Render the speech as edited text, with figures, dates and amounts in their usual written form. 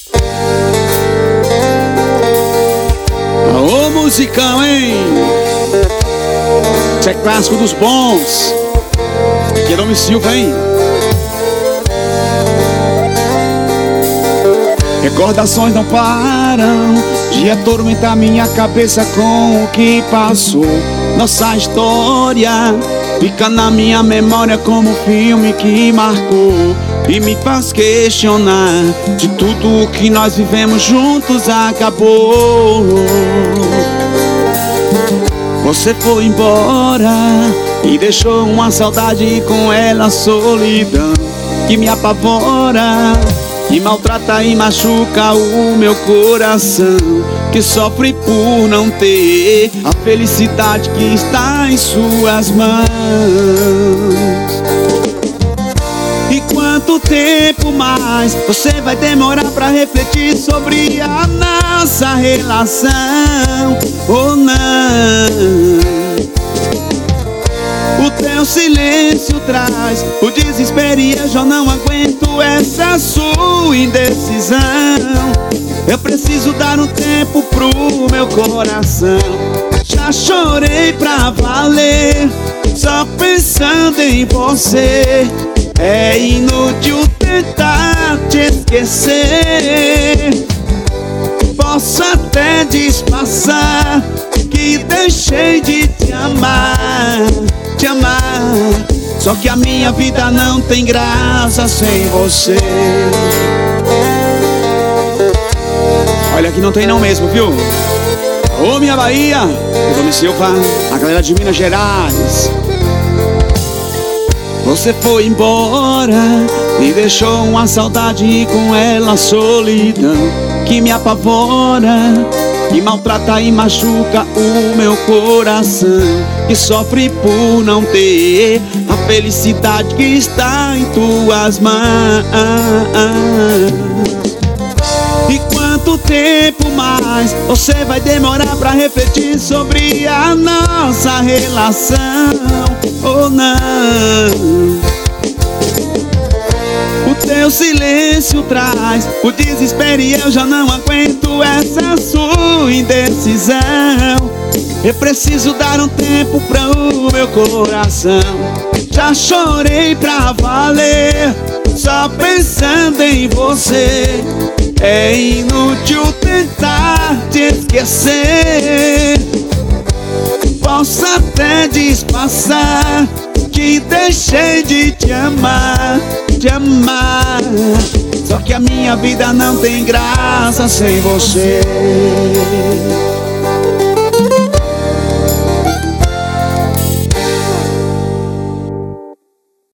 Ô musicão, hein? Isso é clássico dos bons. Jerome Silva, hein? Recordações não param de atormentar minha cabeça com o que passou. Nossa história fica na minha memória como um filme que marcou e me faz questionar de tudo o que nós vivemos juntos acabou. Você foi embora e deixou uma saudade e com ela a solidão que me apavora, que maltrata e machuca o meu coração, que sofre por não ter a felicidade que está em suas mãos. E quanto tempo mais você vai demorar pra refletir sobre a nossa relação? Ou não? O teu silêncio traz o desespero e eu já não aguento essa sua indecisão. Eu preciso dar um tempo pro meu coração. Já chorei pra valer, só pensando em você. É inútil tentar te esquecer. Posso até disfarçar que deixei de te amar, te amar. Só que a minha vida não tem graça sem você. Olha que não tem não mesmo, viu? Ô minha Bahia, Jerome Silva, a galera de Minas Gerais. Você foi embora e deixou uma saudade e com ela a solidão que me apavora, que maltrata e machuca o meu coração, que sofre por não ter a felicidade que está em tuas mãos. E quanto tempo mais você vai demorar pra refletir sobre a nossa relação? Ou não? O teu silêncio traz o desespero e eu já não aguento essa sua indecisão. Eu preciso dar um tempo pro meu coração. Já chorei pra valer, só pensando em você. É inútil tentar te esquecer. Posso até disfarçar que deixei de te amar, te amar. Só que a minha vida não tem graça sem você.